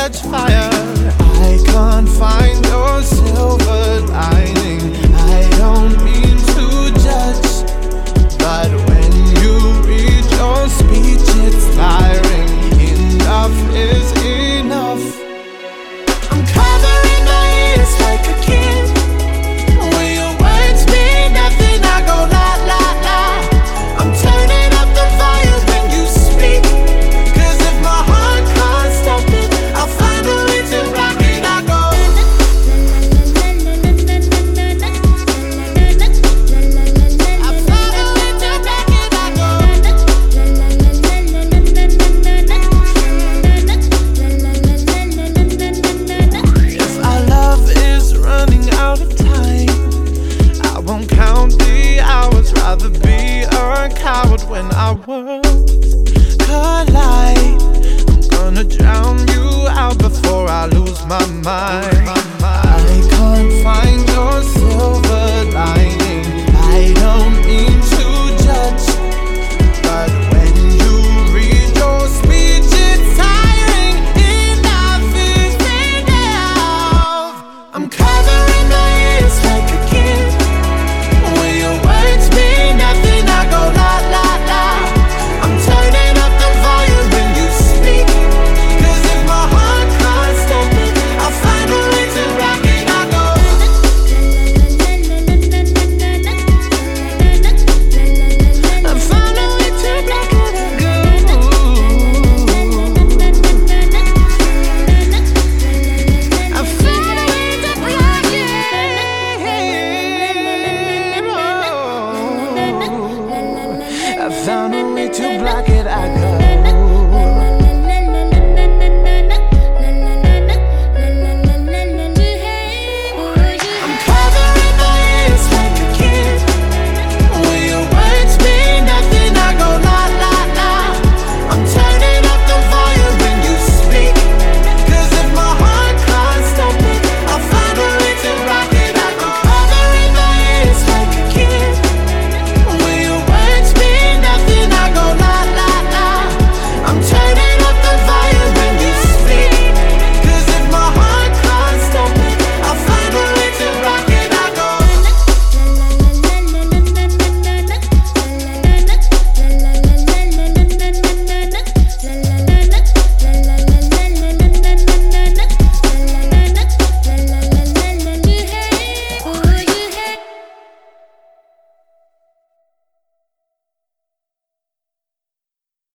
catch fire. I can't find your silver lining. I don't mean to judge, but when you read your speech, it's tiring. Enough is enough. I'm covering my ears like a kid. When your words mean nothing, I go la la la. I'm turning up the volume when you speak, 'cause if my heart can't stop it, I'll find a way to rock it. I go rather be a coward when our worlds collide. I'm gonna drown you out before I lose my mind.